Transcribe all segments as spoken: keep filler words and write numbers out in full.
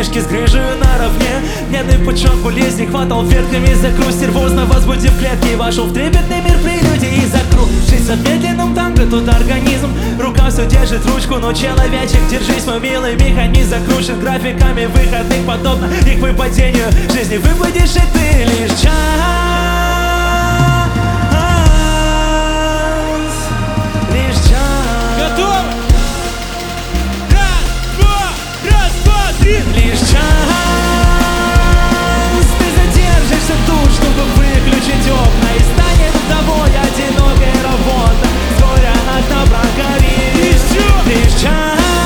мальчишки с грыжей наравне. Медный пучок болезни хватал ветками за грусть, нервозно возбудив клетки, и вошел в трепетный мир прелюдий и закружился в медленном танго тут организм. Рука все держит ручку, но человечек, держись, мой милый, механизм закручен графиками выходных, подобно их выпадению жизни. Выпадешь и ты лишь час. Лишь час. Готово? Раз, два, раз, два, три. Лишь час. Ты задержишься тут, чтобы выключить окна, и станет тобой одинокой работа. Вскоре одна прогорит. Лишь час.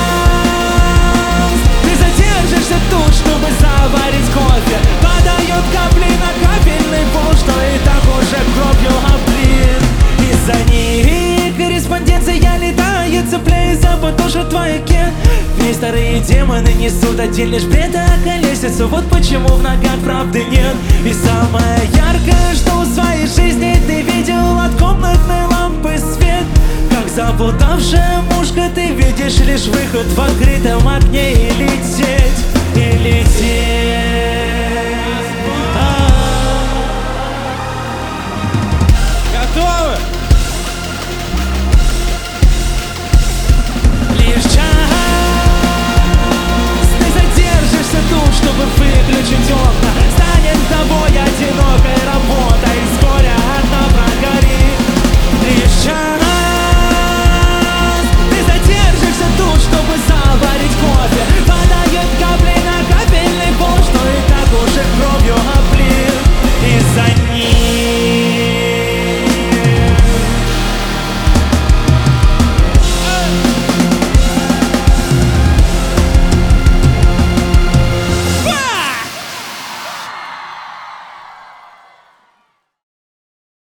Ты задержишься тут, чтобы заварить кофе. Падают капли на капельный пол, что и так уже кровью облит. Из-за них корреспонденция летает, цепляясь за подошву твояке. Весь старые демоны несут один лишь бред, а колесицу. Вот почему в ногах правды нет. И самое яркое, что в своей жизни ты видел от комнатной лампы свет. Как заплутавшая мушка, ты видишь лишь выход в открытом окне и лететь.